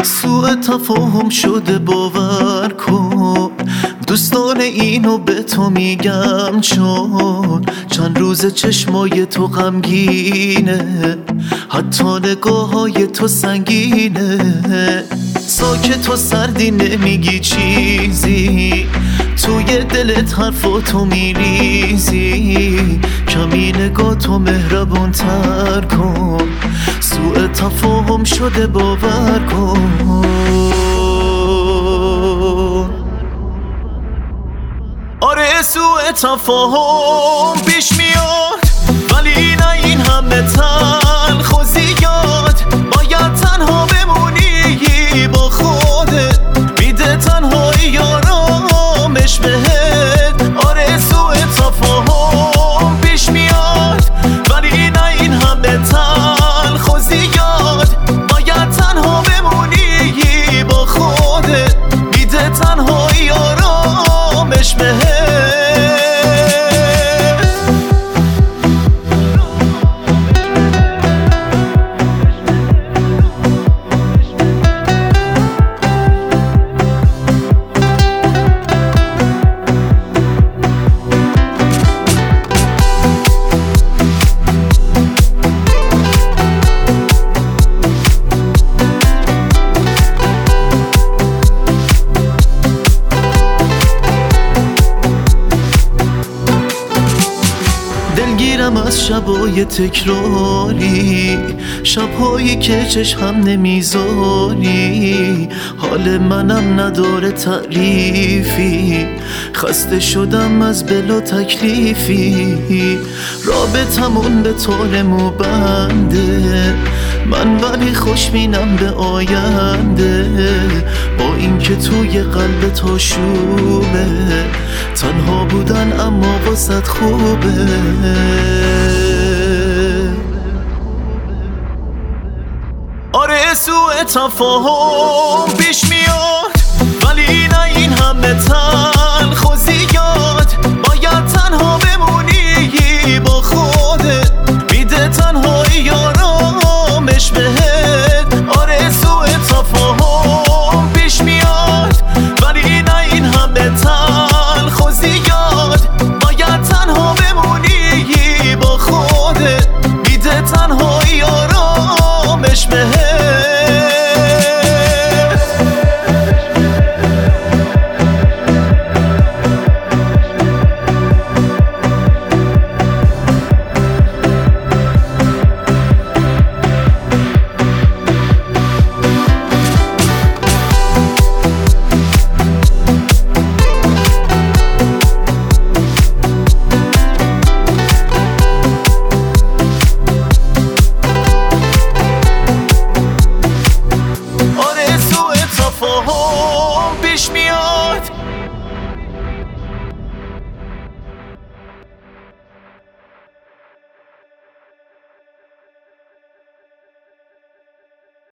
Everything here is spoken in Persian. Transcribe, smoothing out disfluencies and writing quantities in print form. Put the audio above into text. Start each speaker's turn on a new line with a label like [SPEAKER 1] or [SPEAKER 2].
[SPEAKER 1] سوء تفاهم شده باور کن، دوستان اینو به تو میگم چون چند روز چشمای تو غمگینه، حتی نگاه های تو سنگینه. ساکت و سردی نمیگی چیزی، توی دلت حرفاتو میریزی. کمی نگاه تو مهربون تر کن، سوء تفاهم شده باور کن. آره سوء تفاهم پیش میاد، ولی نه این همه تلخ و زیاد. باید تنها بمونی با خودت، میده تنهایی آرامش بهت. آره سوء تفاهم پیش میاد، ولی نه این همه تلخ و زیاد. باید تنها بمونی با خودت، میده تنهایی آرامش بهت. دلگیرم از شبای تکراری، شبهایی که چشم نمیذاری. حال منم نداره تعریفی، خسته شدم از بلا تکلیفی. رابطمون به طور مبنده، من ولی خوشبینم به آینده. با اینکه توی قلب تو شوبه، تنها بودن اما واسط خوبه. آره سوء تفاهم پیش میاد، ولی نه این همه تلخ و زیاد. باید تنها بمونی با خودت، میده تنهایی آرامش بهت. آره سوء تفاهم پیش میاد، ولی نه این همه تلخ و زیاد. باید تنها بمونی با خودت، میده تنهایی آرامش بهت. پیش میاد